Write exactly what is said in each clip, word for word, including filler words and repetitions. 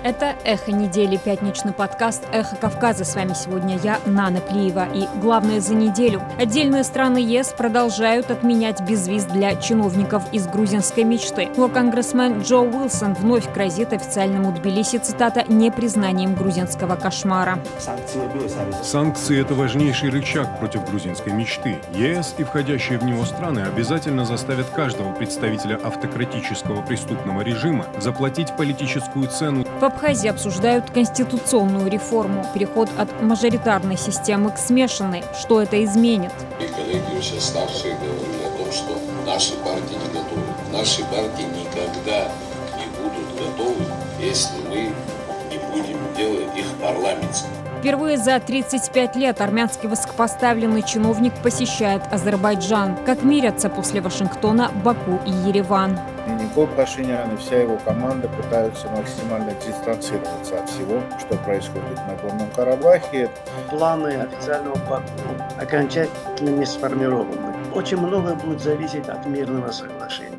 Это «Эхо недели», пятничный подкаст «Эхо Кавказа». С вами сегодня я, Нана Плиева. И главное за неделю. Отдельные страны ЕС продолжают отменять безвиз для чиновников из грузинской мечты. Но конгрессмен Джо Уилсон вновь грозит официальному Тбилиси, цитата, «непризнанием грузинского кошмара». Санкции – это важнейший рычаг против грузинской мечты. ЕС и входящие в него страны обязательно заставят каждого представителя автократического преступного режима заплатить политическую цену. В Абхазии обсуждают конституционную реформу, переход от мажоритарной системы к смешанной. Что это изменит? И коллеги все старшие говорили о том, что наши партии не готовы. Наши партии никогда не будут готовы, если мы не будем делать их парламентом. Впервые за тридцать пять лет армянский высокопоставленный чиновник посещает Азербайджан. Как мирятся после Вашингтона Баку и Ереван. Никол Пашинян и вся его команда пытаются максимально дистанцироваться от всего, что происходит на Горном Карабахе. Планы официального Баку окончательно не сформированы. Очень многое будет зависеть от мирного соглашения.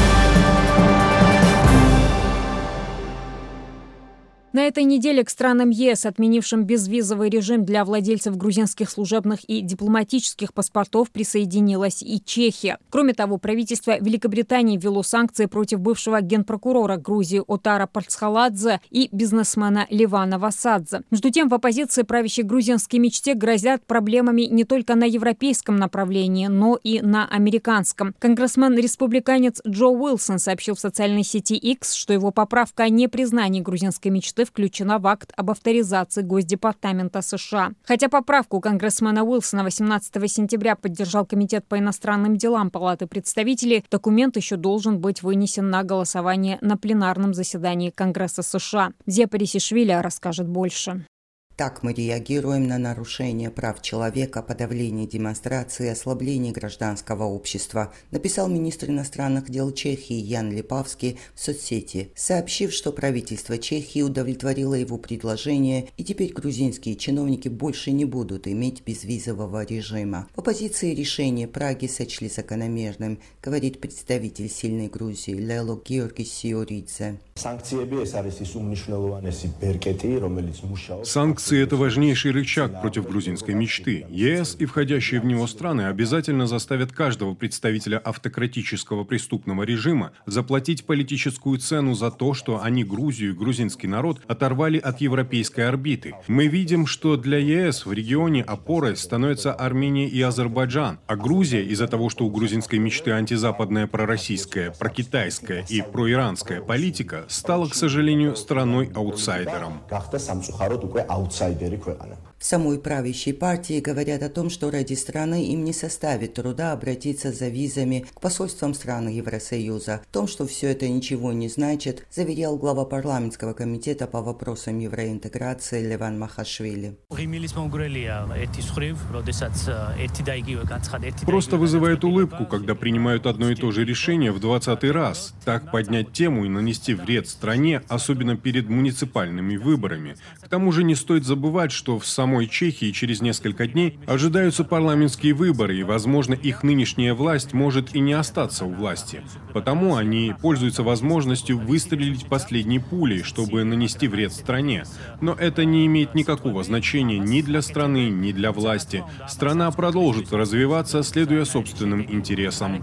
На этой неделе к странам ЕС, отменившим безвизовый режим для владельцев грузинских служебных и дипломатических паспортов, присоединилась и Чехия. Кроме того, правительство Великобритании ввело санкции против бывшего генпрокурора Грузии Отара Парцхаладзе и бизнесмена Левана Васадзе. Между тем, в оппозиции правящей грузинской мечте грозят проблемами не только на европейском направлении, но и на американском. Конгрессмен-республиканец Джо Уилсон сообщил в социальной сети X, что его поправка о непризнании грузинской мечты включена в акт об авторизации Госдепартамента США. Хотя поправку конгрессмена Уилсона восемнадцатого сентября поддержал Комитет по иностранным делам Палаты представителей, документ еще должен быть вынесен на голосование на пленарном заседании Конгресса США. Зия Парисишвили расскажет больше. Так мы реагируем на нарушение прав человека, подавление демонстраций и ослабление гражданского общества, написал министр иностранных дел Чехии Ян Липавский в соцсети, сообщив, что правительство Чехии удовлетворило его предложение, и теперь грузинские чиновники больше не будут иметь безвизового режима. В оппозиции решение Праги сочли закономерным, говорит представитель сильной Грузии Лело Георгис Сиоридзе. Санкции – это важнейший рычаг против грузинской мечты. ЕС и входящие в него страны обязательно заставят каждого представителя автократического преступного режима заплатить политическую цену за то, что они Грузию и грузинский народ оторвали от европейской орбиты. Мы видим, что для ЕС в регионе опорой становятся Армения и Азербайджан, а Грузия из-за того, что у грузинской мечты антизападная пророссийская, прокитайская и проиранская политика, стала, к сожалению, страной-аутсайдером. В самой правящей партии говорят о том, что ради страны им не составит труда обратиться за визами к посольствам стран Евросоюза. В том, что все это ничего не значит, заверял глава парламентского комитета по вопросам евроинтеграции Леван Махашвили. Просто вызывает улыбку, когда принимают одно и то же решение в двадцатый раз. Так поднять тему и нанести вред стране, особенно перед муниципальными выборами. К тому же не стоит забывать, что в самой Чехии через несколько дней ожидаются парламентские выборы, и, возможно, их нынешняя власть может и не остаться у власти. Потому они пользуются возможностью выстрелить последней пулей, чтобы нанести вред стране. Но это не имеет никакого значения ни для страны, ни для власти. Страна продолжит развиваться, следуя собственным интересам.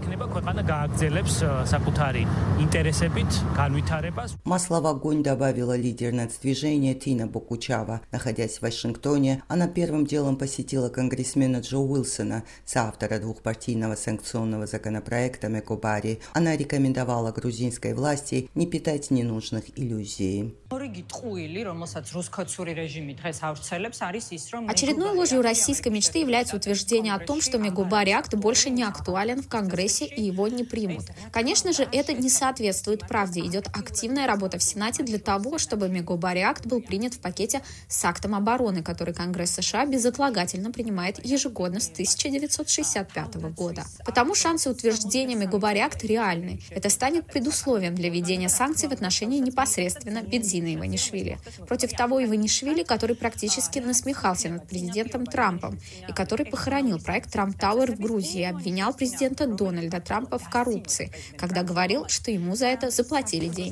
Масло в огонь добавила лидер нацдвижения Тина Бокучава. Находясь в Вашингтоне, она первым делом посетила конгрессмена Джо Уилсона, соавтора двухпартийного санкционного законопроекта Мегобари. Она рекомендовала грузинской власти не питать ненужных иллюзий. Очередной ложью российской мечты является утверждение о том, что Мегобари-акт больше не актуален в Конгрессе и его не примут. Конечно же, это не соответствует правде. Идет активная работа в Сенате для того, чтобы Мегобари-акт был принят в пакете с актом обороны, который Конгресс США безотлагательно принимает ежегодно с тысяча девятьсот шестьдесят пятого года. Потому шансы утверждения Мегобари-акт реальны. Это станет предусловием для введения санкций в отношении непосредственно Бедзина Иванишвили. Против того Иванишвили, который практически насмехался над президентом Трампом и который похоронил проект Трамп Тауэр в Грузии и обвинял президента Дональда Трампа в коррупции, когда говорил, что ему за это заплатили деньги.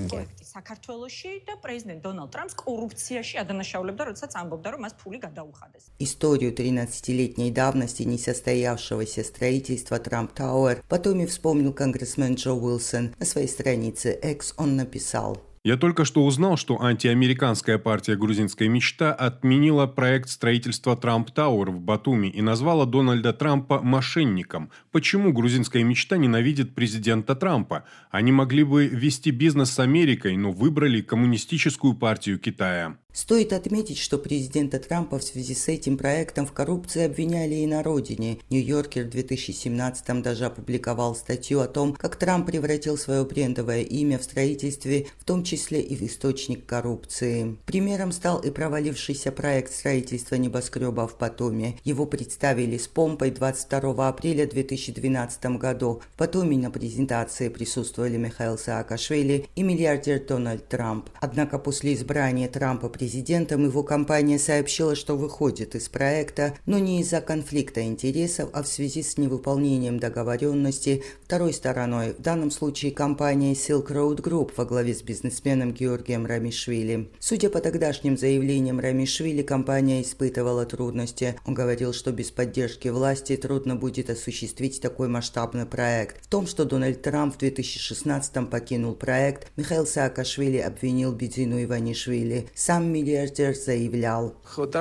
Историю тринадцатилетней давности несостоявшегося строительства Трамп Тауэр Батуми вспомнил конгрессмен Джо Уилсон. На своей странице X он написал: «Я только что узнал, что антиамериканская партия «Грузинская мечта» отменила проект строительства Трамп Тауэр в Батуми и назвала Дональда Трампа мошенником. Почему «Грузинская мечта» ненавидит президента Трампа? Они могли бы вести бизнес с Америкой, но выбрали коммунистическую партию Китая». Стоит отметить, что президента Трампа в связи с этим проектом в коррупции обвиняли и на родине. Нью-Йоркер в две тысячи семнадцатом даже опубликовал статью о том, как Трамп превратил свое брендовое имя в строительстве, в том числе и в источник коррупции. Примером стал и провалившийся проект строительства небоскреба в Батуми. Его представили с помпой двадцать второго апреля две тысячи двенадцатом году. В Батуми на презентации присутствовали Михаил Саакашвили и миллиардер Дональд Трамп. Однако после избрания Трампа президентом его компания сообщила, что выходит из проекта, но не из-за конфликта интересов, а в связи с невыполнением договоренности второй стороной, в данном случае компанией Silk Road Group во главе с бизнесменом Георгием Рамишвили. Судя по тогдашним заявлениям Рамишвили, компания испытывала трудности. Он говорил, что без поддержки власти трудно будет осуществить такой масштабный проект. В том, что Дональд Трамп в две тысячи шестнадцатом покинул проект, Михаил Саакашвили обвинил Бидзину Иванишвили. Сам миллиардер заявлял: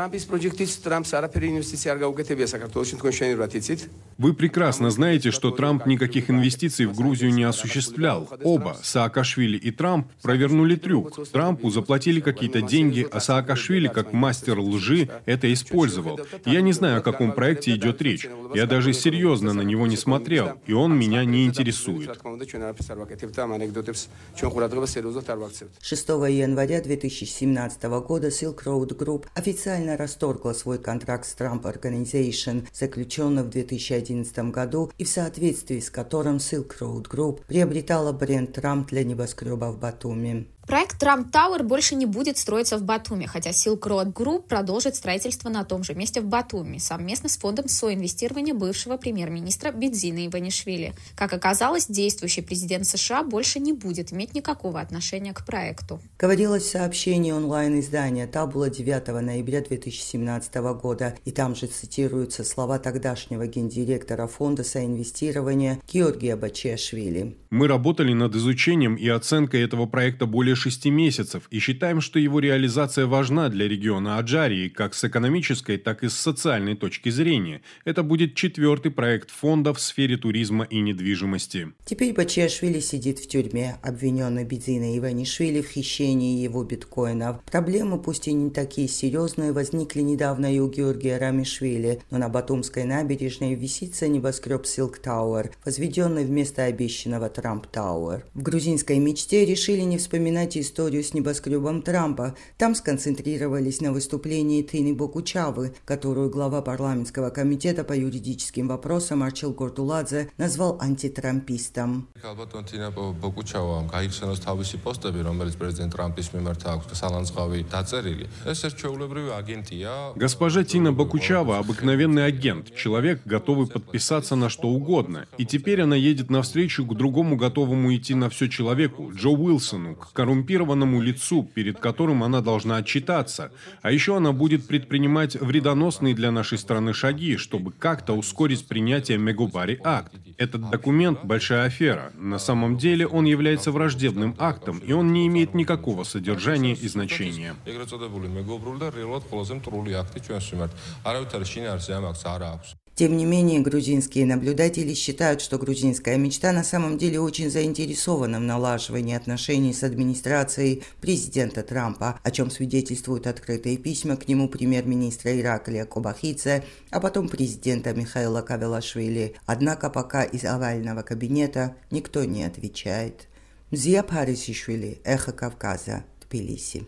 «Вы прекрасно знаете, что Трамп никаких инвестиций в Грузию не осуществлял. Оба, Саакашвили и Трамп, провернули трюк. Трампу заплатили какие-то деньги, а Саакашвили, как мастер лжи, это использовал. Я не знаю, о каком проекте идет речь. Я даже серьезно на него не смотрел, и он меня не интересует». шестого января две тысячи семнадцатого года Silk Road Group официально расторгла свой контракт с Trump Organization, заключенный в две тысячи одиннадцатом году, и в соответствии с которым Silk Road Group приобретала бренд Trump для небоскреба в Батуми. Проект Trump Tower больше не будет строиться в Батуми, хотя Silk Road Group продолжит строительство на том же месте в Батуми, совместно с фондом соинвестирования бывшего премьер-министра Бидзины Иванишвили. Как оказалось, действующий президент США больше не будет иметь никакого отношения к проекту. Говорилось в сообщении онлайн-издания «Табула» девятого ноября две тысячи семнадцатого года, и там же цитируются слова тогдашнего гендиректора фонда соинвестирования Георгия Бачиашвили. «Мы работали над изучением и оценкой этого проекта более шести месяцев и считаем, что его реализация важна для региона Аджарии как с экономической, так и с социальной точки зрения. Это будет четвертый проект фонда в сфере туризма и недвижимости». Теперь Бачиашвили сидит в тюрьме, обвиненный Бидзиной Иванишвили в хищении его биткоинов. Проблемы, пусть и не такие серьезные, возникли недавно и у Георгия Рамишвили, но на Батумской набережной висится небоскреб Silk Tower, возведенный вместо обещанного Trump Tower. В грузинской мечте решили не вспоминать историю с небоскребом Трампа. Там сконцентрировались на выступлении Тины Бокучавы, которую глава парламентского комитета по юридическим вопросам Арчил Гортуладзе назвал антитрампистом. Госпожа Тина Бокучава – обыкновенный агент, человек, готовый подписаться на что угодно. И теперь она едет навстречу к другому готовому идти на все человеку, Джо Уилсону, к коррумпированному лицу, перед которым она должна отчитаться. А еще она будет предпринимать вредоносные для нашей страны шаги, чтобы как-то ускорить принятие Мегубари Акт. Этот документ – большая афера. На самом деле он является враждебным актом, и он не имеет никакого содержания и значения. Тем не менее, грузинские наблюдатели считают, что грузинская мечта на самом деле очень заинтересована в налаживании отношений с администрацией президента Трампа, о чем свидетельствуют открытые письма к нему премьер-министра Ираклия Кобахидзе, а потом президента Михаила Кавелашвили. Однако пока из овального кабинета никто не отвечает. Мзия Парисишвили, Эхо Кавказа, Тбилиси.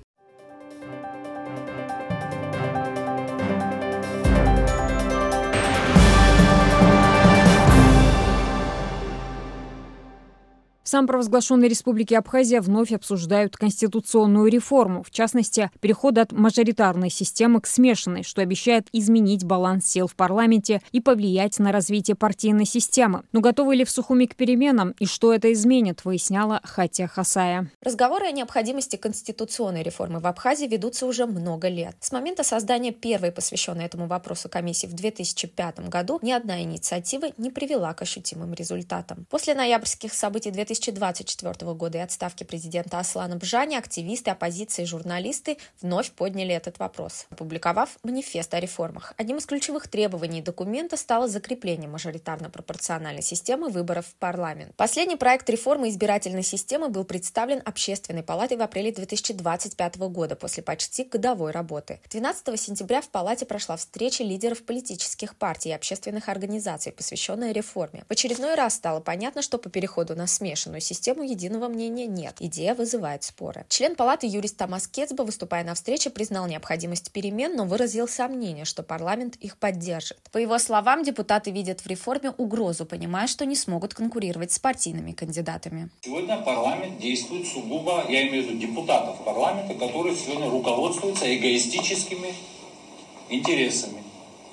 В самопровозглашенной республике Абхазия вновь обсуждают конституционную реформу, в частности, переход от мажоритарной системы к смешанной, что обещает изменить баланс сил в парламенте и повлиять на развитие партийной системы. Но готовы ли в Сухуми к переменам и что это изменит, выясняла Хатия Хасая. Разговоры о необходимости конституционной реформы в Абхазии ведутся уже много лет. С момента создания первой посвященной этому вопросу комиссии в две тысячи пятом году ни одна инициатива не привела к ощутимым результатам. После ноябрьских событий две тысячи двадцать четвёртого года и отставки президента Аслана Бжани активисты, оппозиция и журналисты вновь подняли этот вопрос, опубликовав манифест о реформах. Одним из ключевых требований документа стало закрепление мажоритарно-пропорциональной системы выборов в парламент. Последний проект реформы избирательной системы был представлен Общественной палатой в апреле две тысячи двадцать пятого года после почти годовой работы. двенадцатого сентября в палате прошла встреча лидеров политических партий и общественных организаций, посвященная реформе. В очередной раз стало понятно, что по переходу на смешанную систему единого мнения нет. Идея вызывает споры. Член палаты юрист Томас Кецба, выступая на встрече, признал необходимость перемен, но выразил сомнение, что парламент их поддержит. По его словам, депутаты видят в реформе угрозу, понимая, что не смогут конкурировать с партийными кандидатами. Сегодня парламент действует сугубо, я имею в виду депутатов парламента, которые сегодня руководствуются эгоистическими интересами.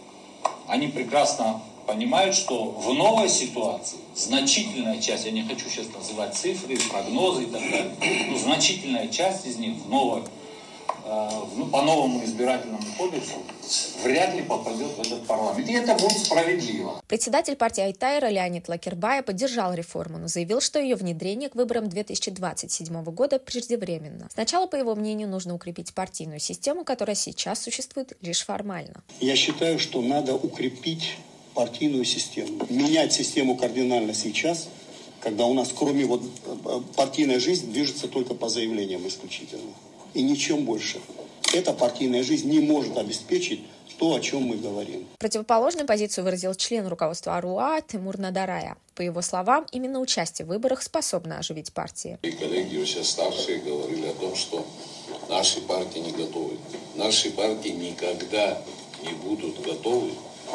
Они прекрасно понимают, что в новой ситуации значительная часть, я не хочу сейчас называть цифры, прогнозы и так далее, но значительная часть из них в новой, э, ну, по новому избирательному кодексу вряд ли попадет в этот парламент. И это будет справедливо. Председатель партии Айтайра Леонид Лакербая поддержал реформу, но заявил, что ее внедрение к выборам две тысячи двадцать седьмого года преждевременно. Сначала, по его мнению, нужно укрепить партийную систему, которая сейчас существует лишь формально. Я считаю, что надо укрепить партийную систему. Менять систему кардинально сейчас, когда у нас кроме вот партийная жизнь движется только по заявлениям исключительно. И ничем больше. Эта партийная жизнь не может обеспечить то, о чем мы говорим. Противоположную позицию выразил член руководства АРУА Тимур Надарая. По его словам, именно участие в выборах способно оживить партии. И коллеги все старшие говорили о том, что наши партии не готовы. Наши партии никогда не будут готовы,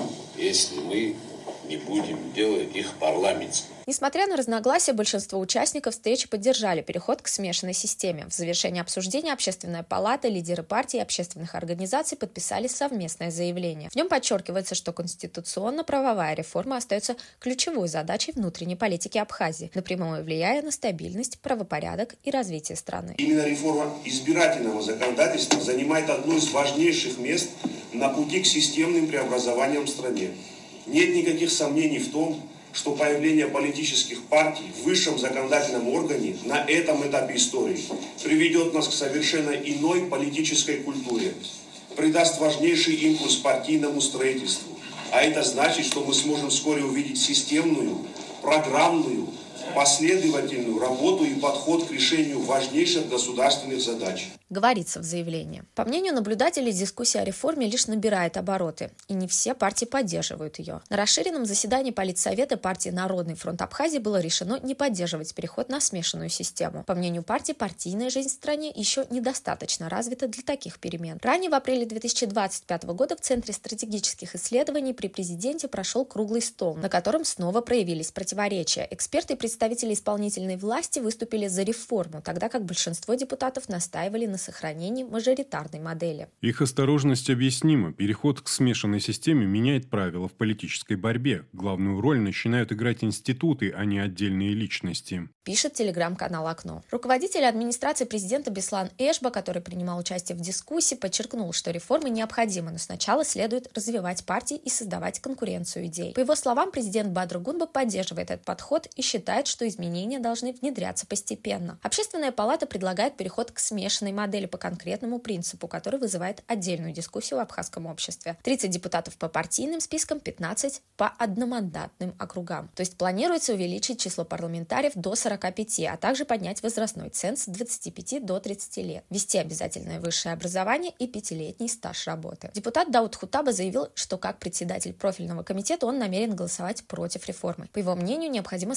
если мы не будем делать их парламентскими. Несмотря на разногласия, большинство участников встречи поддержали переход к смешанной системе. В завершении обсуждения Общественная палата, лидеры партий и общественных организаций подписали совместное заявление. В нем подчеркивается, что конституционно-правовая реформа остается ключевой задачей внутренней политики Абхазии, напрямую влияя на стабильность, правопорядок и развитие страны. Именно реформа избирательного законодательства занимает одно из важнейших мест на пути к системным преобразованиям в стране. Нет никаких сомнений в том, что появление политических партий в высшем законодательном органе на этом этапе истории приведет нас к совершенно иной политической культуре, придаст важнейший импульс партийному строительству. А это значит, что мы сможем вскоре увидеть системную, программную, последовательную работу и подход к решению важнейших государственных задач. Говорится в заявлении. По мнению наблюдателей, дискуссия о реформе лишь набирает обороты, и не все партии поддерживают ее. На расширенном заседании Политсовета партии Народный фронт Абхазии было решено не поддерживать переход на смешанную систему. По мнению партии, партийная жизнь в стране еще недостаточно развита для таких перемен. Ранее, в апреле две тысячи двадцать пятого года, в Центре стратегических исследований при президенте прошел круглый стол, на котором снова проявились противоречия. Эксперты и представители исполнительной власти выступили за реформу, тогда как большинство депутатов настаивали на сохранении мажоритарной модели. Их осторожность объяснима. Переход к смешанной системе меняет правила в политической борьбе. Главную роль начинают играть институты, а не отдельные личности. Пишет телеграм-канал «Окно». Руководитель администрации президента Беслан Эшба, который принимал участие в дискуссии, подчеркнул, что реформы необходимы, но сначала следует развивать партии и создавать конкуренцию идей. По его словам, президент Бадр Гунба поддерживает этот подход и считает, что изменения должны внедряться постепенно. Общественная палата предлагает переход к смешанной модели по конкретному принципу, который вызывает отдельную дискуссию в абхазском обществе. тридцать депутатов по партийным спискам, пятнадцать по одномандатным округам. То есть планируется увеличить число парламентариев до сорока пяти, а также поднять возрастной ценз с двадцати пяти до тридцати лет, ввести обязательное высшее образование и пятилетний стаж работы. Депутат Дауд Хутаба заявил, что как председатель профильного комитета он намерен голосовать против реформы. По его мнению, необходимо совершенствовать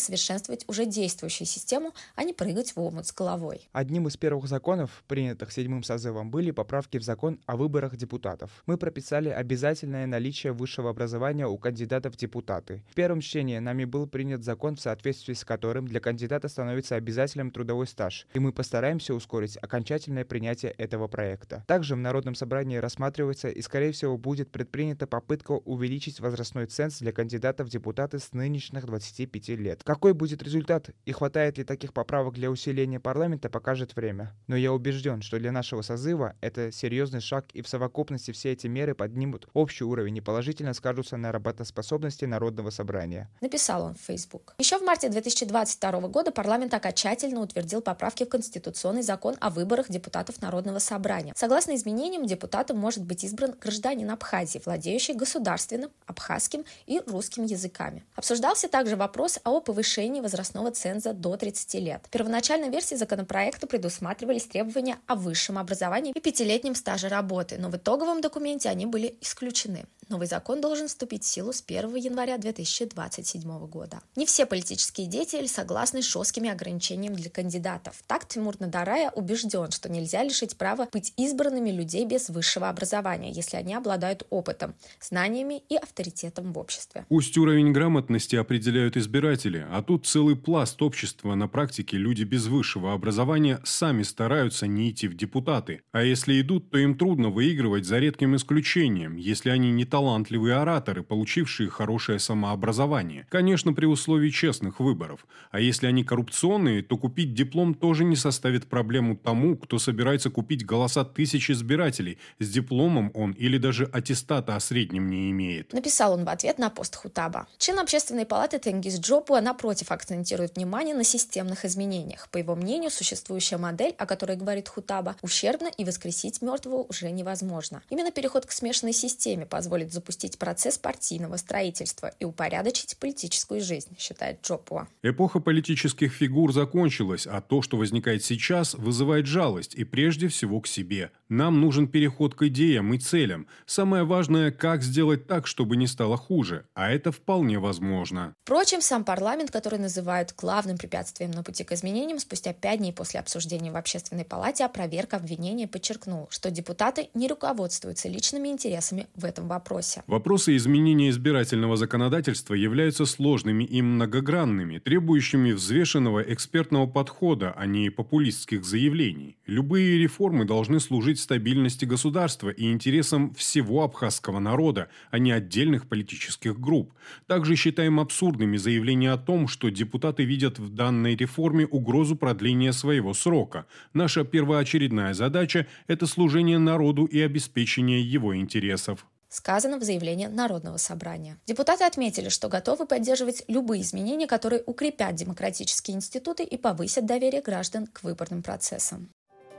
совершенствовать уже действующую систему, а не прыгать в омут с головой. Одним из первых законов, принятых седьмым созывом, были поправки в закон о выборах депутатов. Мы прописали обязательное наличие высшего образования у кандидатов в депутаты. В первом чтении нами был принят закон, в соответствии с которым для кандидата становится обязательным трудовой стаж, и мы постараемся ускорить окончательное принятие этого проекта. Также в Народном собрании рассматривается и, скорее всего, будет предпринята попытка увеличить возрастной ценз для кандидатов в депутаты с нынешних двадцати пяти лет. Какой будет результат и хватает ли таких поправок для усиления парламента, покажет время. Но я убежден, что для нашего созыва это серьезный шаг, и в совокупности все эти меры поднимут общий уровень и положительно скажутся на работоспособности Народного собрания. Написал он в Facebook. Еще в марте две тысячи двадцать второго года парламент окончательно утвердил поправки в Конституционный закон о выборах депутатов Народного собрания. Согласно изменениям, депутатом может быть избран гражданин Абхазии, владеющий государственным, абхазским и русским языками. Обсуждался также вопрос о повышении возрастного ценза до тридцати лет. В первоначальной версии законопроекта предусматривались требования о высшем образовании и пятилетнем стаже работы, но в итоговом документе они были исключены. Новый закон должен вступить в силу с первого января две тысячи двадцать седьмого года. Не все политические деятели согласны с жесткими ограничениями для кандидатов. Так Тимур Надарая убежден, что нельзя лишить права быть избранными людей без высшего образования, если они обладают опытом, знаниями и авторитетом в обществе. Пусть уровень грамотности определяют избиратели, а тут целый пласт общества. На практике люди без высшего образования сами стараются не идти в депутаты. А если идут, то им трудно выигрывать, за редким исключением, если они не талантливые ораторы, получившие хорошее самообразование. Конечно, при условии честных выборов. А если они коррупционные, то купить диплом тоже не составит проблему тому, кто собирается купить голоса тысяч избирателей. С дипломом он или даже аттестата о среднем не имеет. Написал он в ответ на пост Хутаба. Член Общественной палаты Тенгиз Джопуа, напротив, акцентирует внимание на системных изменениях. По его мнению, существующая модель, о которой говорит Хутаба, ущербна, и воскресить мертвого уже невозможно. Именно переход к смешанной системе позволит запустить процесс партийного строительства и упорядочить политическую жизнь, считает Джопуа. Эпоха политических фигур закончилась, а то, что возникает сейчас, вызывает жалость, и прежде всего к себе. Нам нужен переход к идеям и целям. Самое важное, как сделать так, чтобы не стало хуже, а это вполне возможно. Впрочем, сам парламент, который называют главным препятствием на пути к изменениям, спустя пять дней после обсуждения в Общественной палате опроверг обвинения, подчеркнул, что депутаты не руководствуются личными интересами в этом вопросе. Вопросы изменения избирательного законодательства являются сложными и многогранными, требующими взвешенного экспертного подхода, а не популистских заявлений. Любые реформы должны служить стабильности государства и интересам всего абхазского народа, а не отдельных политических групп. Также считаем абсурдными заявления о том, что депутаты видят в данной реформе угрозу продления своего срока. Наша первоочередная задача – это служение народу и обеспечение его интересов. Сказано в заявлении Народного собрания. Депутаты отметили, что готовы поддерживать любые изменения, которые укрепят демократические институты и повысят доверие граждан к выборным процессам.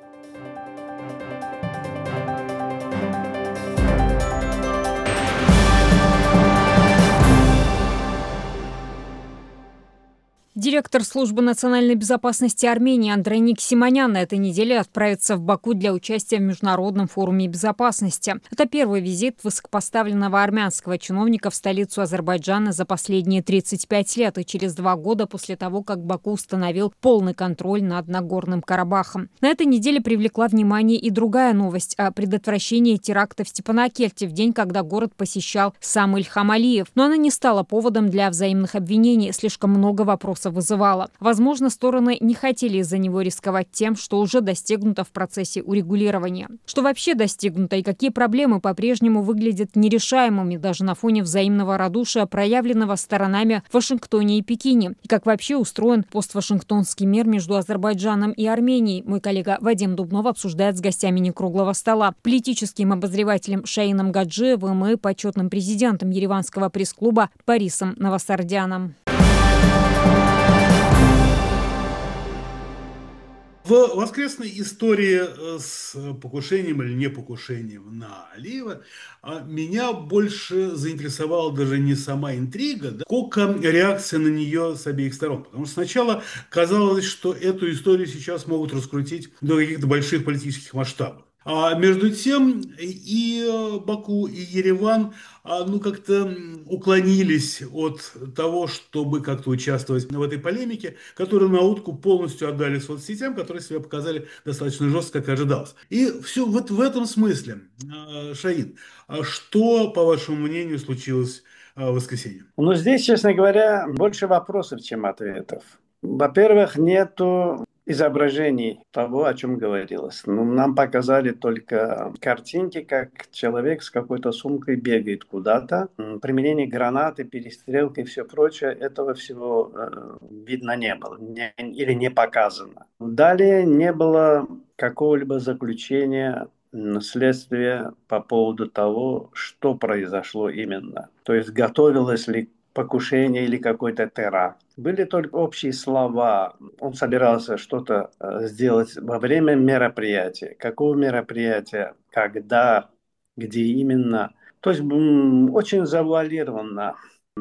Директор службы национальной безопасности Армении Андроник Симонян на этой неделе отправится в Баку для участия в Международном форуме безопасности. Это первый визит высокопоставленного армянского чиновника в столицу Азербайджана за последние тридцать пять лет и через два года после того, как Баку установил полный контроль над Нагорным Карабахом. На этой неделе привлекла внимание и другая новость о предотвращении теракта в Степанакерте в день, когда город посещал сам Ильхам Алиев. Но она не стала поводом для взаимных обвинений, слишком много вопросов вызывала. Возможно, стороны не хотели из-за него рисковать тем, что уже достигнуто в процессе урегулирования. Что вообще достигнуто и какие проблемы по-прежнему выглядят нерешаемыми даже на фоне взаимного радушия, проявленного сторонами в Вашингтоне и Пекине. И как вообще устроен поствашингтонский мир между Азербайджаном и Арменией, мой коллега Вадим Дубнов обсуждает с гостями некруглого стола, политическим обозревателем Шаином Гаджиевым и почетным президентом Ереванского пресс-клуба Борисом Новосардяном. В воскресной истории с покушением или не покушением на Алиева меня больше заинтересовала даже не сама интрига, да, сколько реакция на нее с обеих сторон. Потому что сначала казалось, что эту историю сейчас могут раскрутить до каких-то больших политических масштабов. А между тем и э, Баку, и Ереван а, ну, как-то уклонились от того, чтобы как-то участвовать в этой полемике, которую на утку полностью отдали соцсетям, которые себя показали достаточно жестко, как ожидалось. И все вот в этом смысле, э, Шаин, а что, по вашему мнению, случилось э, в воскресенье? Ну, здесь, честно говоря, больше вопросов, чем ответов. Во-первых, нету изображений того, о чем говорилось. Ну, нам показали только картинки, как человек с какой-то сумкой бегает куда-то. Применение гранаты, перестрелки и все прочее, этого всего э, видно не было не, или не показано. Далее не было какого-либо заключения следствия по поводу того, что произошло именно. То есть готовилось ли покушение или какой-то теракт. Были только общие слова. Он собирался что-то сделать во время мероприятия. Какого мероприятия, когда, где именно. То есть очень завуалированно.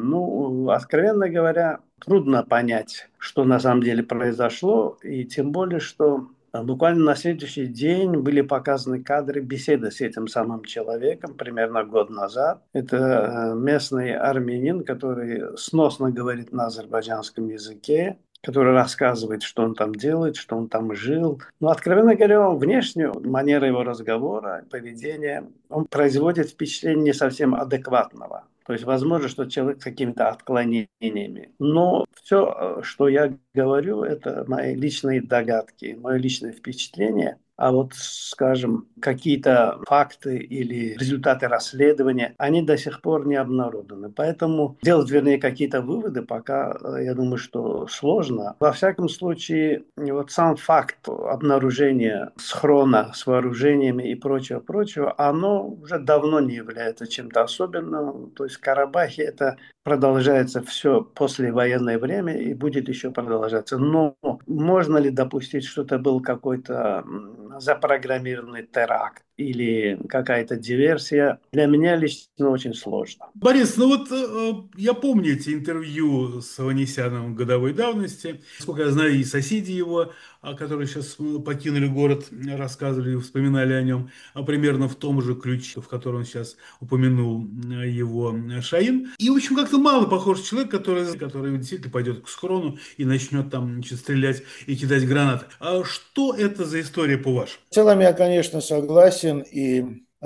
Ну, откровенно говоря, трудно понять, что на самом деле произошло. И тем более, что буквально на следующий день были показаны кадры беседы с этим самым человеком примерно год назад. Это местный армянин, который сносно говорит на азербайджанском языке, который рассказывает, что он там делает, что он там жил. Но, откровенно говоря, внешне манера его разговора, поведения, он производит впечатление не совсем адекватного. То есть, возможно, что человек с какими-то отклонениями. Но все, что я говорю, это мои личные догадки, мое личное впечатление. А вот, скажем, какие-то факты или результаты расследования, они до сих пор не обнародованы. Поэтому делать, вернее, какие-то выводы пока, я думаю, что сложно. Во всяком случае, вот сам факт обнаружения схрона с вооружениями и прочего-прочего, оно уже давно не является чем-то особенным. То есть в Карабахе это продолжается все послевоенное время и будет еще продолжаться. Но можно ли допустить, что это был какой-то запрограммированный теракт или какая-то диверсия, для меня лично очень сложно. Борис, ну вот э, я помню эти интервью с Аванесяном годовой давности. Сколько я знаю, и соседи его, которые сейчас покинули город, рассказывали, вспоминали о нем, а примерно в том же ключе, в котором сейчас упомянул его Шаин. И, в общем, как-то мало похож человек, который, который действительно пойдет к схрону и начнет там, значит, стрелять и кидать гранаты. А что это за история, по-вашему? В целом я, конечно, согласен, и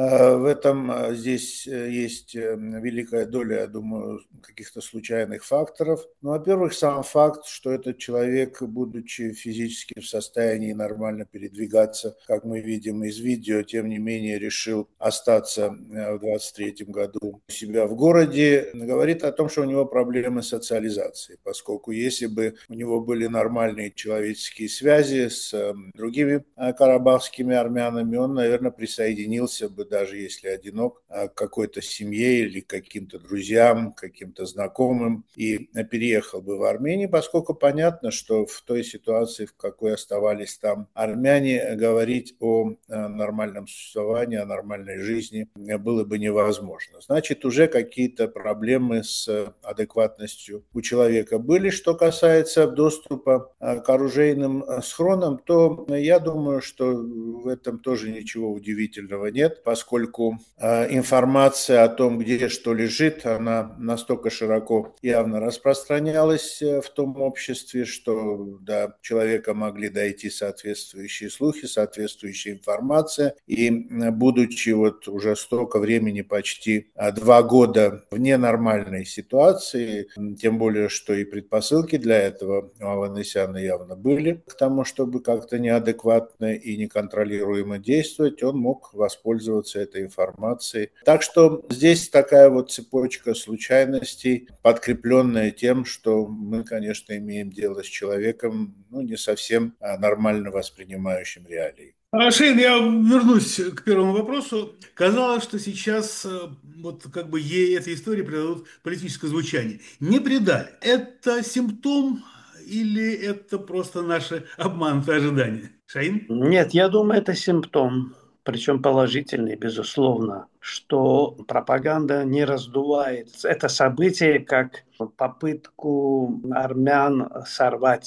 в этом здесь есть великая доля, я думаю, каких-то случайных факторов. Ну, во-первых, сам факт, что этот человек, будучи физически в состоянии нормально передвигаться, как мы видим из видео, тем не менее решил остаться в двадцать третьем году у себя в городе, говорит о том, что у него проблемы с социализацией, поскольку если бы у него были нормальные человеческие связи с другими карабахскими армянами, он, наверное, присоединился бы, даже если одинок, к какой-то семье или каким-то друзьям, каким-то знакомым, и переехал бы в Армению, поскольку понятно, что в той ситуации, в какой оставались там армяне, говорить о нормальном существовании, о нормальной жизни было бы невозможно. Значит, уже какие-то проблемы с адекватностью у человека были. Что касается доступа к оружейным схронам, то я думаю, что в этом тоже ничего удивительного нет, поскольку информация о том, где что лежит, она настолько широко явно распространялась в том обществе, что до человека могли дойти соответствующие слухи, соответствующая информация. И будучи вот уже столько времени, почти два года в ненормальной ситуации, тем более, что и предпосылки для этого у Аванесяна явно были, к тому, чтобы как-то неадекватно и неконтролируемо действовать, он мог воспользоваться этой информацией. Так что здесь такая вот цепочка случайностей, подкрепленная тем, что мы, конечно, имеем дело с человеком, ну, не совсем нормально воспринимающим реалии. Шейн, я вернусь к первому вопросу. Казалось, что сейчас вот как бы ей этой истории придадут политическое звучание. Не придали. Это симптом или это просто наши обманутые ожидания? Шейн? Нет, я думаю, это симптом. Причем положительный, безусловно, что пропаганда не раздувает это событие как попытку армян сорвать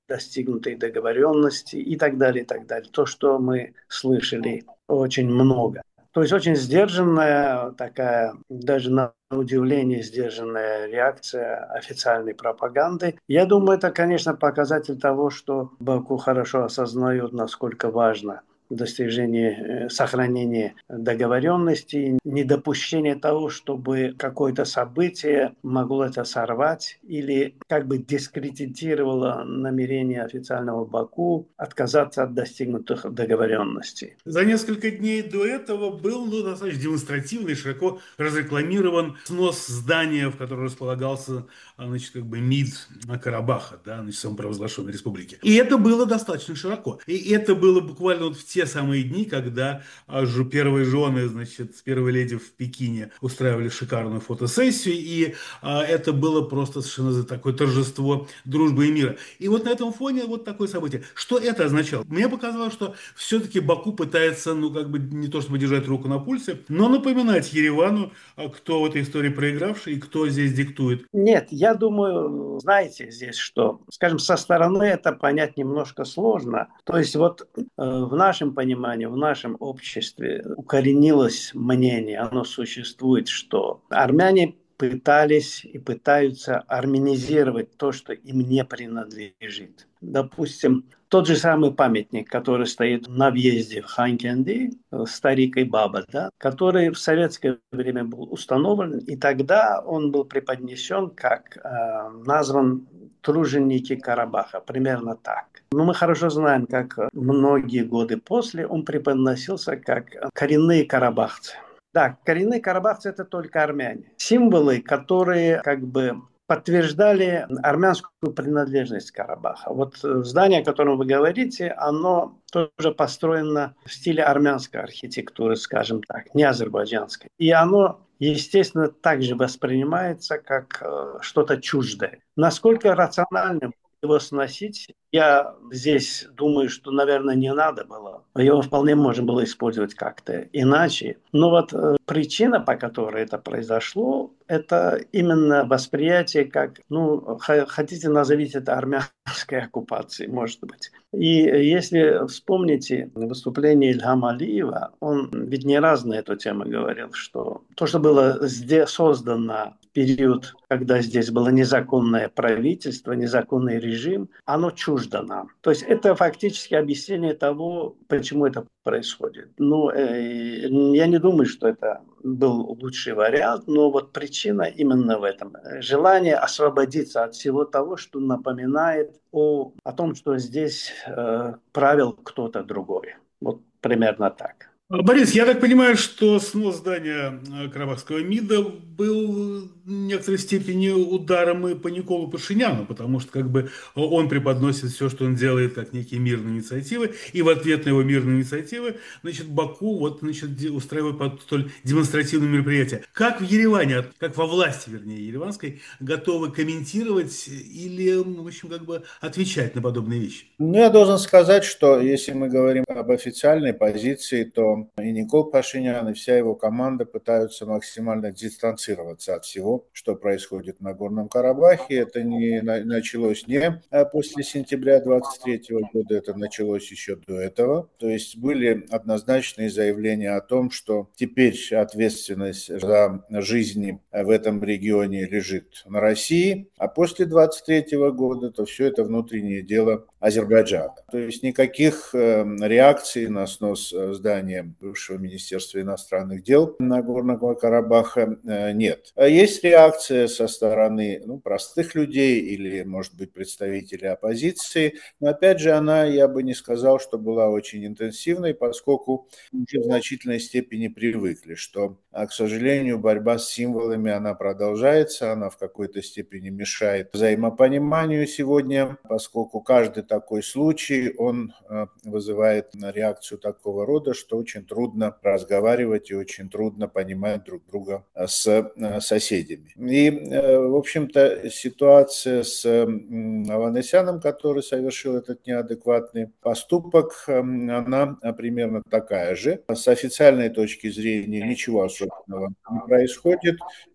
достигнутой договоренности и так далее, и так далее. То, что мы слышали очень много. То есть очень сдержанная такая, даже на удивление сдержанная реакция официальной пропаганды. Я думаю, это, конечно, показатель того, что Баку хорошо осознает, насколько важно достижение, сохранение договоренности, недопущение того, чтобы какое-то событие могло это сорвать или как бы дискредитировало намерение официального Баку отказаться от достигнутых договоренностей. За несколько дней до этого был ну, достаточно демонстративный, широко разрекламирован снос здания, в котором располагался значит, как бы МИД Карабаха, да, значит, самопровозглашенной республики. И это было достаточно широко. И это было буквально вот в те самые дни, когда первые жены, значит, первой леди в Пекине устраивали шикарную фотосессию, и а, это было просто совершенно такое торжество дружбы и мира. И вот на этом фоне вот такое событие. Что это означало? Мне показалось, что все-таки Баку пытается, ну, как бы не то чтобы держать руку на пульсе, но напоминать Еревану, кто в этой истории проигравший и кто здесь диктует. Нет, я думаю, знаете здесь что, скажем, со стороны это понять немножко сложно. То есть вот э, в нашем понимании, в нашем обществе укоренилось мнение, оно существует, что армяне пытались и пытаются армянизировать то, что им не принадлежит. Допустим, тот же самый памятник, который стоит на въезде в Ханкенди, старик и баба, да, который в советское время был установлен, и тогда он был преподнесен как э, назван труженики Карабаха, примерно так. Но мы хорошо знаем, как многие годы после он преподносился как коренные карабахцы. Да, коренные карабахцы – это только армяне. Символы, которые как бы подтверждали армянскую принадлежность Карабаха. Вот здание, о котором вы говорите, оно тоже построено в стиле армянской архитектуры, скажем так, не азербайджанской. И оно, естественно, также воспринимается как э, что-то чуждое. Насколько рациональным его сносить, я здесь думаю, что, наверное, не надо было. Его вполне можно было использовать как-то иначе. Но вот э, причина, по которой это произошло, это именно восприятие как, ну, хотите назовите это армянской оккупацией, может быть. И если вспомните выступление Ильхама Алиева, он ведь не раз на эту тему говорил, что то, что было здесь создано в период, когда здесь было незаконное правительство, незаконный режим, оно чуждо нам. То есть это фактически объяснение того, почему это происходит. Ну, э, я не думаю, что это был лучший вариант, но вот причина именно в этом. Желание освободиться от всего того, что напоминает о, о том, что здесь э, правил кто-то другой. Вот примерно так. Борис, я так понимаю, что снос здания Карабахского МИДа был в некоторой степени ударом и по Николу Пашиняну, потому что как бы он преподносит все, что он делает, как некие мирные инициативы, и в ответ на его мирные инициативы, значит, Баку вот, значит, устраивает под столь демонстративные мероприятия. Как в Ереване, как во власти, вернее, ереванской, готовы комментировать или, в общем, как бы отвечать на подобные вещи? Ну, я должен сказать, что если мы говорим об официальной позиции, то и Никол Пашинян, и вся его команда пытаются максимально дистанцироваться от всего, что происходит в Нагорном Карабахе. Это не началось не после сентября двадцать третьего года, это началось еще до этого. То есть были однозначные заявления о том, что теперь ответственность за жизни в этом регионе лежит на России, а после двадцать третьего года то все это внутреннее дело Азербайджана. То есть никаких реакций на снос здания бывшего Министерства иностранных дел Нагорного Карабаха нет. Есть реакция со стороны ну, простых людей или, может быть, представителей оппозиции, но, опять же, она, я бы не сказал, что была очень интенсивной, поскольку уже в значительной степени привыкли, что, к сожалению, борьба с символами, она продолжается, она в какой-то степени мешает взаимопониманию сегодня, поскольку каждый такой случай, он вызывает реакцию такого рода, что очень трудно разговаривать и очень трудно понимать друг друга с соседями. И, в общем-то, ситуация с Аванесяном, который совершил этот неадекватный поступок, она примерно такая же. С официальной точки зрения ничего особенного не происходит.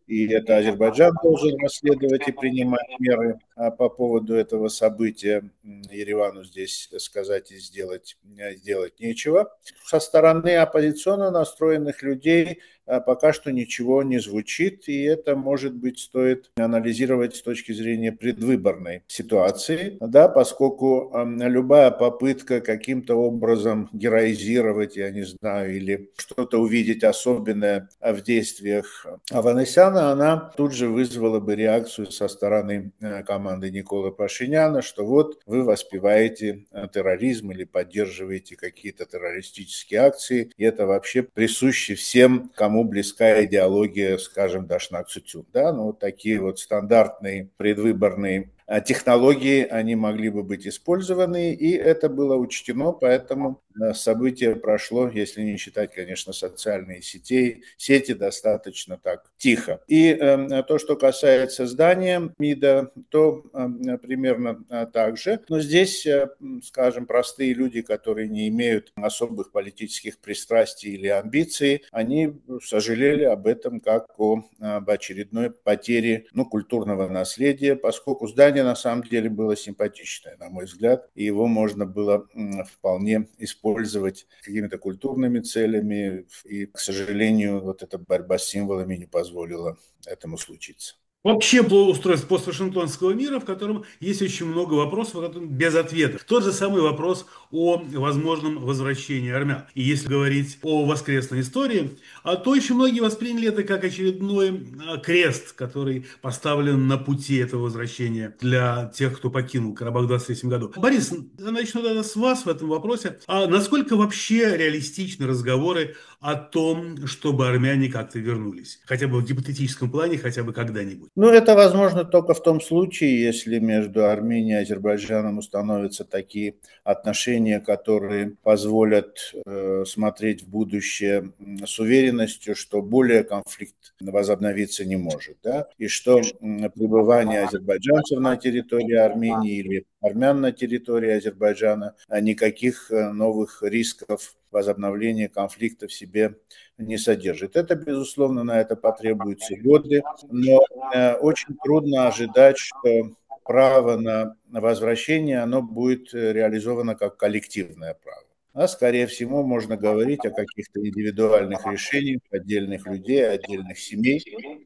и это Азербайджан должен расследовать и принимать меры по поводу этого события. Еревану здесь сказать и сделать, сделать нечего. Со стороны оппозиционно настроенных людей пока что ничего не звучит, и это, может быть, стоит анализировать с точки зрения предвыборной ситуации, да, поскольку любая попытка каким-то образом героизировать, я не знаю, или что-то увидеть особенное в действиях Аванесяна, она тут же вызвала бы реакцию со стороны команды Николы Пашиняна, что вот вы воспеваете терроризм или поддерживаете какие-то террористические акции, и это вообще присуще всем, кому близка идеология, скажем, Дашнак Цутюн. Да? Ну, вот такие вот стандартные предвыборные технологии, они могли бы быть использованы, и это было учтено, поэтому событие прошло, если не считать, конечно, социальные сети, сети достаточно так тихо. И э, то, что касается здания МИДа, то э, примерно э, так же. Но здесь, э, скажем, простые люди, которые не имеют особых политических пристрастий или амбиций, они сожалели об этом как о, об очередной потере, ну, культурного наследия, поскольку здание на самом деле было симпатичное, на мой взгляд, и его можно было вполне использовать какими-то культурными целями, и, к сожалению, вот эта борьба с символами не позволила этому случиться. Вообще устройство поствашингтонского мира, в котором есть очень много вопросов без ответа. Тот же самый вопрос о возможном возвращении армян. И если говорить о воскресной истории, то очень многие восприняли это как очередной крест, который поставлен на пути этого возвращения для тех, кто покинул Карабах в двадцать третьем году. Борис, я начну тогда с вас в этом вопросе. А насколько вообще реалистичны разговоры о том, чтобы армяне как-то вернулись? Хотя бы в гипотетическом плане, хотя бы когда-нибудь. Ну, это возможно только в том случае, если между Арменией и Азербайджаном установятся такие отношения, которые позволят э, смотреть в будущее с уверенностью, что более конфликт возобновиться не может, да, и что пребывание азербайджанцев на территории Армении или армян на территории Азербайджана никаких новых рисков возобновления конфликта в себе не содержит. Это, безусловно, на это потребуются годы, но э, очень трудно ожидать, что право на возвращение, оно будет реализовано как коллективное право. А, скорее всего, можно говорить о каких-то индивидуальных решениях отдельных людей, отдельных семей.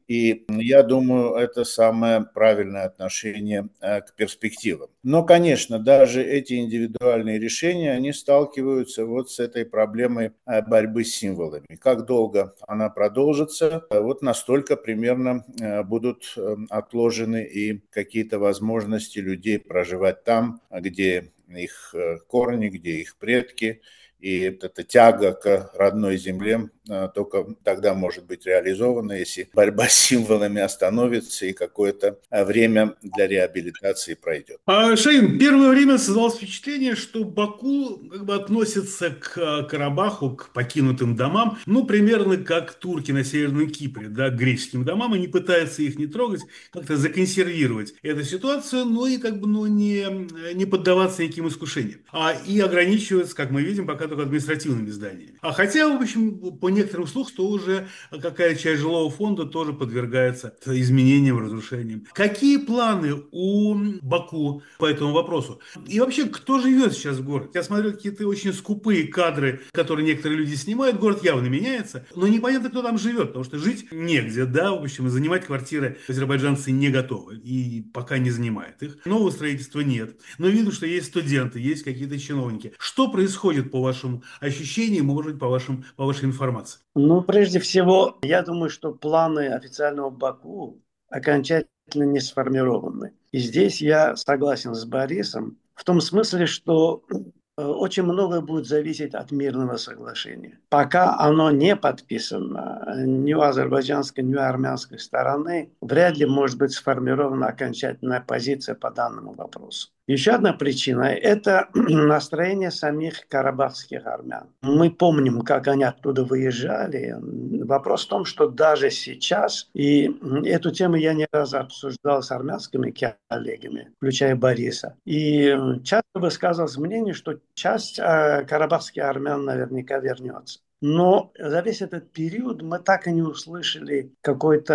И я думаю, это самое правильное отношение к перспективам. Но, конечно, даже эти индивидуальные решения, они сталкиваются вот с этой проблемой борьбы с символами. Как долго она продолжится, вот настолько примерно будут отложены и какие-то возможности людей проживать там, где их корни, где их предки, и эта тяга к родной земле только тогда может быть реализована, если борьба с символами остановится и какое-то время для реабилитации пройдет. А, Шаин, первое время создалось впечатление, что Баку как бы относится к Карабаху, к покинутым домам, ну, примерно как турки на Северном Кипре, да, к греческим домам, и не пытаются их не трогать, как-то законсервировать эту ситуацию, но и как бы, ну, не, не поддаваться никаким искушениям. А, и ограничиваться, как мы видим, пока только административными зданиями. А хотя, в общем, по некоторым слухам, что уже какая часть жилого фонда тоже подвергается изменениям, разрушениям. Какие планы у Баку по этому вопросу? И вообще, кто живет сейчас в городе? Я смотрю какие-то очень скупые кадры, которые некоторые люди снимают. Город явно меняется, но непонятно, кто там живет, потому что жить негде, да, в общем, занимать квартиры азербайджанцы не готовы и пока не занимают их. Нового строительства нет. Но видно, что есть студенты, есть какие-то чиновники. Что происходит по вашему ощущениям, может быть, по, вашим, по вашей информации? Ну, прежде всего, я думаю, что планы официального Баку окончательно не сформированы. И здесь я согласен с Борисом в том смысле, что очень многое будет зависеть от мирного соглашения. Пока оно не подписано ни у азербайджанской, ни у армянской стороны, вряд ли может быть сформирована окончательная позиция по данному вопросу. Еще одна причина – это настроение самих карабахских армян. Мы помним, как они оттуда выезжали. Вопрос в том, что даже сейчас, и эту тему я не раз обсуждал с армянскими коллегами, включая Бориса, и часто высказывалось мнение, что часть э, карабахских армян наверняка вернется. Но за весь этот период мы так и не услышали какой-то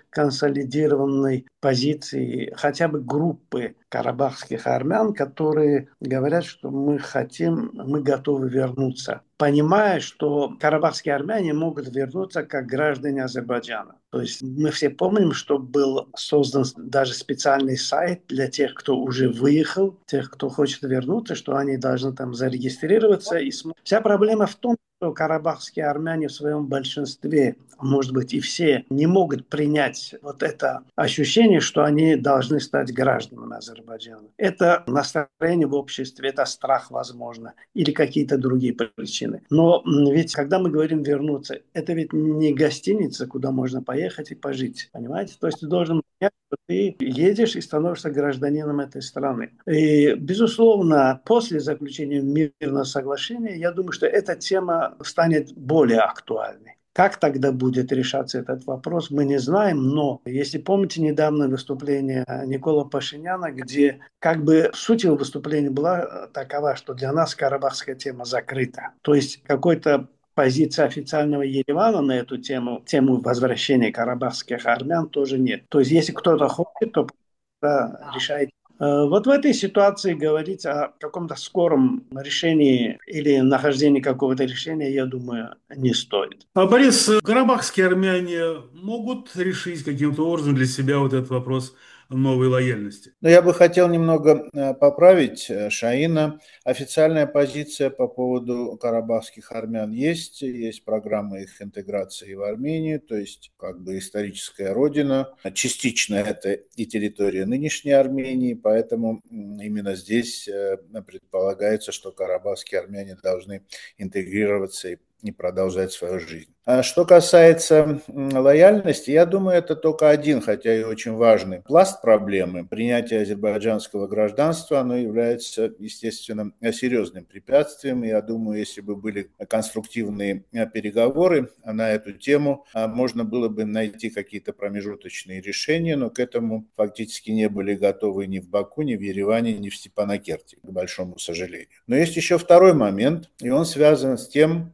консолидированной позиции хотя бы группы карабахских армян, которые говорят, что мы хотим, мы готовы вернуться, понимая, что карабахские армяне могут вернуться как граждане Азербайджана. То есть мы все помним, что был создан даже специальный сайт для тех, кто уже выехал, тех, кто хочет вернуться, что они должны там зарегистрироваться. И см... Вся проблема в том, что карабахские армяне в своем большинстве, может быть и все, не могут принять вот это ощущение, что они должны стать гражданами Азербайджана. Это настроение в обществе, это страх, возможно, или какие-то другие причины. Но ведь, когда мы говорим вернуться, это ведь не гостиница, куда можно поехать и пожить, понимаете? То есть ты должен понять, что ты едешь и становишься гражданином этой страны. И, безусловно, после заключения мирного соглашения, я думаю, что эта тема станет более актуальной. Как тогда будет решаться этот вопрос, мы не знаем, но если помните недавнее выступление Никола Пашиняна, где как бы суть его выступления была такова, что для нас карабахская тема закрыта. То есть какой-то позиции официального Еревана на эту тему, тему возвращения карабахских армян тоже нет. То есть если кто-то хочет, то решает. Вот в этой ситуации говорить о каком-то скором решении или нахождении какого-то решения, я думаю, не стоит. А, Борис, карабахские армяне могут решить каким-то образом для себя вот этот вопрос новой лояльности? Но я бы хотел немного поправить Шаина. Официальная позиция по поводу карабахских армян есть. Есть программа их интеграции в Армению, то есть как бы историческая родина. Частично это и территория нынешней Армении, поэтому именно здесь предполагается, что карабахские армяне должны интегрироваться и и продолжать свою жизнь. А что касается лояльности, я думаю, это только один, хотя и очень важный пласт проблемы. Принятие азербайджанского гражданства, оно является, естественно, серьезным препятствием. Я думаю, если бы были конструктивные переговоры на эту тему, можно было бы найти какие-то промежуточные решения, но к этому фактически не были готовы ни в Баку, ни в Ереване, ни в Степанакерте, к большому сожалению. Но есть еще второй момент, и он связан с тем,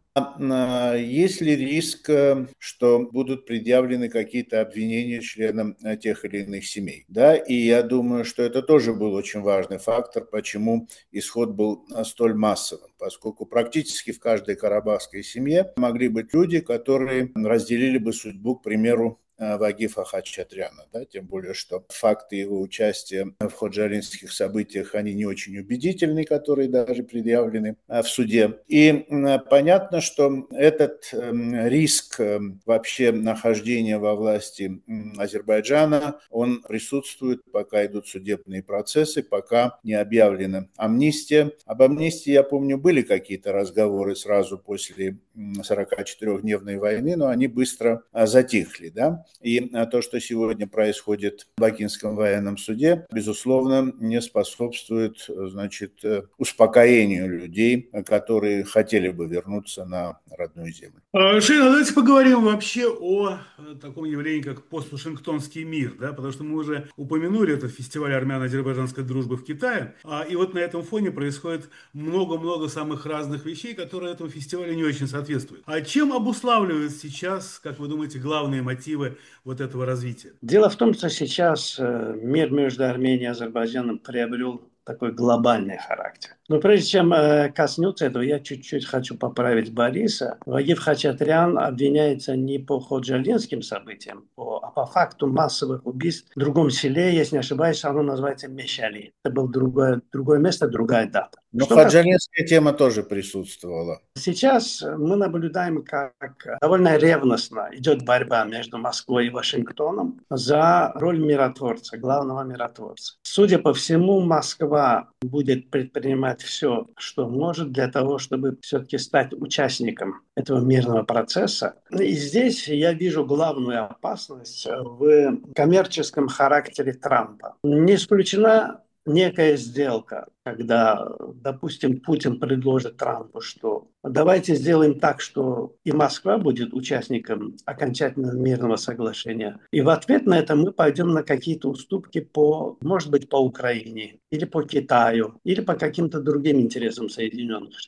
есть ли риск, что будут предъявлены какие-то обвинения членам тех или иных семей? Да, и я думаю, что это тоже был очень важный фактор, почему исход был столь массовым, поскольку практически в каждой карабахской семье могли быть люди, которые разделили бы судьбу, к примеру, Вагифа Хачатряна, да, тем более, что факты его участия в ходжалинских событиях, они не очень убедительны, которые даже предъявлены в суде. И понятно, что этот риск вообще нахождения во власти Азербайджана, он присутствует, пока идут судебные процессы, пока не объявлена амнистия. Об амнистии, я помню, были какие-то разговоры сразу после сорокачетырёхдневной войны, но они быстро затихли, да. И то, что сегодня происходит в Бакинском военном суде, безусловно, не способствует, значит, успокоению людей, которые хотели бы вернуться на родную землю. Шейна, давайте поговорим вообще о таком явлении, как поствашингтонский мир, да, потому что мы уже упомянули этот фестиваль армяно-азербайджанской дружбы в Китае, и вот на этом фоне происходит много-много самых разных вещей, которые этому фестивалю не очень соответствуют. А чем обуславливают сейчас, как вы думаете, главные мотивы вот этого развития? Дело в том, что сейчас мир между Арменией и Азербайджаном приобрел такой глобальный характер. Но прежде чем э, коснуться этого, я чуть-чуть хочу поправить Бориса. Вагиф Хачатрян обвиняется не по ходжалинским событиям, по, а по факту массовых убийств в другом селе, если не ошибаюсь, оно называется Мешали. Это было другое, другое место, другая дата. Но ходжалинская как... тема тоже присутствовала. Сейчас мы наблюдаем, как довольно ревностно идет борьба между Москвой и Вашингтоном за роль миротворца, главного миротворца. Судя по всему, Москва будет предпринимать все, что может для того, чтобы все-таки стать участником этого мирного процесса. И здесь я вижу главную опасность в коммерческом характере Трампа. Не исключена некая сделка, когда, допустим, Путин предложит Трампу, что давайте сделаем так, что и Москва будет участником окончательного мирного соглашения. И в ответ на это мы пойдем на какие-то уступки по, может быть, по Украине, или по Китаю, или по каким-то другим интересам Соединенных Штатов.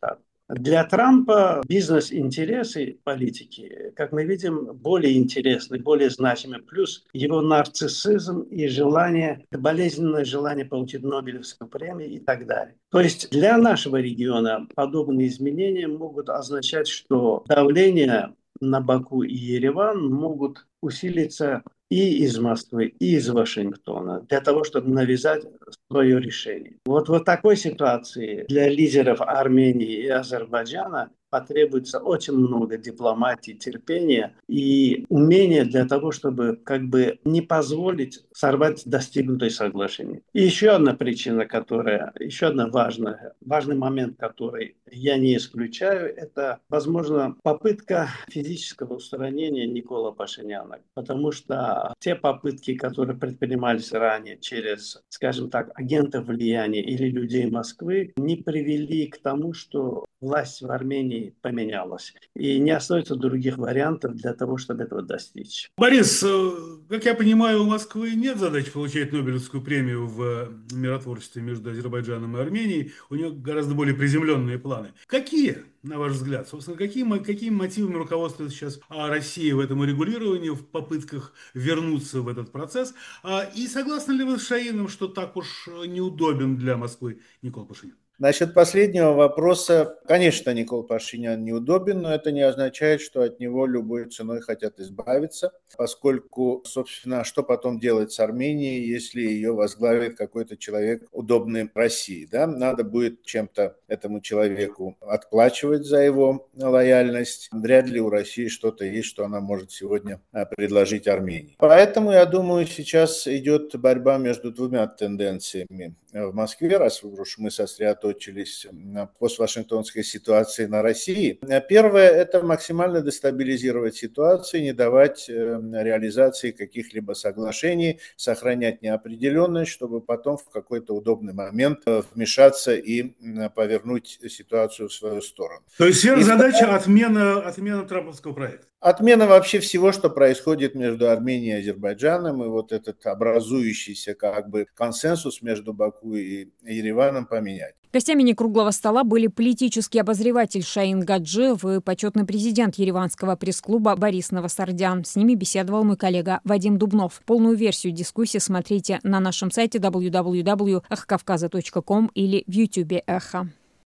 Для Трампа бизнес-интересы политики, как мы видим, более интересны, более значимы. Плюс его нарциссизм и желание, болезненное желание получить Нобелевскую премию и так далее. То есть для нашего региона подобные изменения могут означать, что давление на Баку и Ереван могут усилиться и из Москвы, и из Вашингтона, для того, чтобы навязать свое решение. Вот в такой ситуации для лидеров Армении и Азербайджана потребуется очень много дипломатии, терпения и умения для того, чтобы как бы не позволить сорвать достигнутое соглашение. И еще одна причина, которая, еще одна важная, важный момент, который я не исключаю, это, возможно, попытка физического устранения Никола Пашиняна. Потому что те попытки, которые предпринимались ранее через, скажем так, агентов влияния или людей Москвы, не привели к тому, что власть в Армении поменялась. И не остается других вариантов для того, чтобы этого достичь. Борис, как я понимаю, у Москвы нет задачи получать Нобелевскую премию в миротворчестве между Азербайджаном и Арменией. У нее гораздо более приземленные планы. Какие, на ваш взгляд, собственно, какие, какими мотивами руководствуется сейчас Россия в этом урегулировании, в попытках вернуться в этот процесс? И согласны ли вы с Шаином, что так уж неудобен для Москвы Никола Пашинян? Насчет последнего вопроса, конечно, Никол Пашинян неудобен, но это не означает, что от него любой ценой хотят избавиться, поскольку, собственно, что потом делать с Арменией, если ее возглавит какой-то человек, удобный России, да? Надо будет чем-то этому человеку отплачивать за его лояльность. Вряд ли у России что-то есть, что она может сегодня предложить Армении. Поэтому, я думаю, сейчас идет борьба между двумя тенденциями в Москве, раз уж мы сосредоточились на поствашингтонской ситуации на России. Первое – это максимально дестабилизировать ситуацию, не давать реализации каких-либо соглашений, сохранять неопределенность, чтобы потом в какой-то удобный момент вмешаться и повернуть ситуацию в свою сторону. То есть сверхзадача – отмена, отмена трамповского проекта? Отмена вообще всего, что происходит между Арменией и Азербайджаном, и вот этот образующийся как бы консенсус между Баку и Ереваном поменять. Гостями некруглого стола были политический обозреватель Шаин Гаджиев и почетный президент Ереванского пресс-клуба Борис Новосардян. С ними беседовал мой коллега Вадим Дубнов. Полную версию дискуссии смотрите на нашем сайте дабл ю дабл ю дабл ю точка эхо кавказа точка ком или в ютубе Эхо.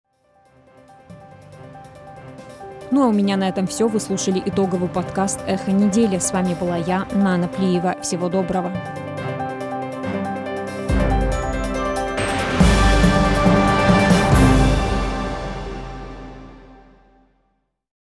Ну а у меня на этом все. Вы слушали итоговый подкаст «Эхо недели». С вами была я, Нана Плиева. Всего доброго.